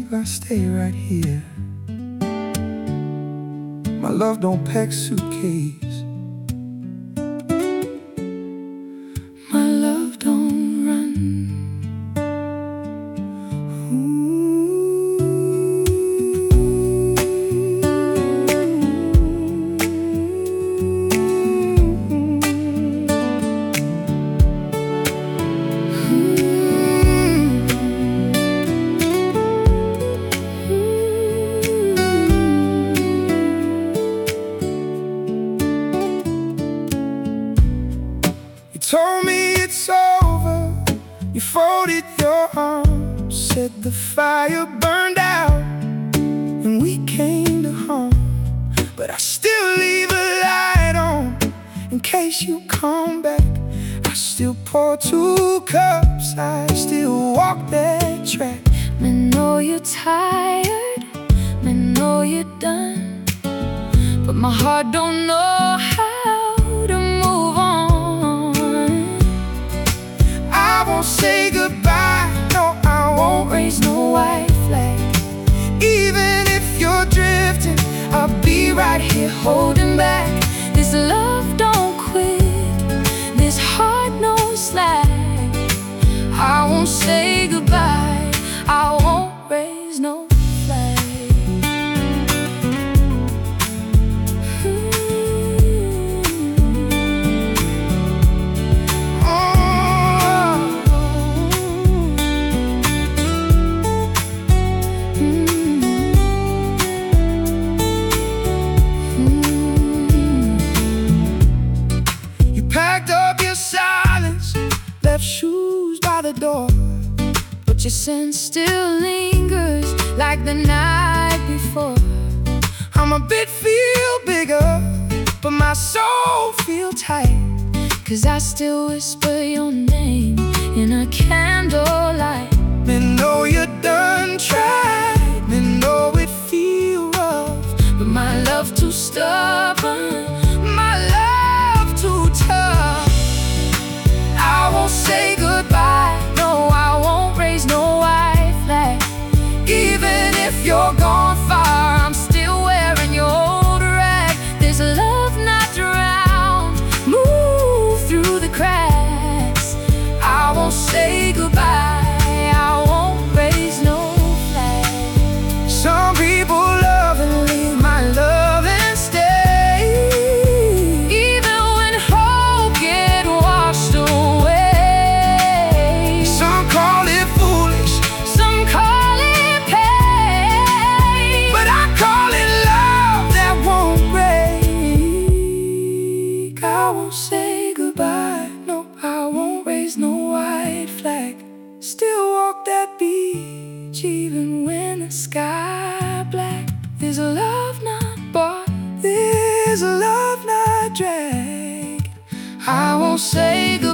leave, I stay right here. My love don't pack suitcase. My love don't run. You told me it's over, you folded your arms, said the fire burned out and we came to harm. But I still leave a light on in case you come back. I still pour 2 cups, I still walk that track. I know you're tired, I know you're done, but my heart don't know how to move on. I won't say goodbye, no, I won't raise no white flag. Even if you're drifting, I'll be right here holding back. This love don't quit, this heart no slack. I won't say goodbye, I won't raise no flag. You packed up your silence, left shoes by the door, But your scent still lingers like the night before. I'm a bit feel bigger, but my soul feel tight. 'Cause I still whisper your name in a candlelight. Me know you're done tried, me know it feel rough, But my love too stubborn, my love too tough. I won't say goodbye, no, I won't raise no white flag. Even if you're gone far, I'm still wearing your old rag. This love not drowned, move through the cracks. I won't say goodbye, I won't raise no flag. some people love and leave, my love and stay. Even when hope get washed away. Some call it foolish, Some call it pain, but I call it love that won't break. I won't say goodbye, no, I won't raise no white flag. Still walk that beach even when the sky black. There's a love not bought, there's a love not dragged. I won't say goodbye.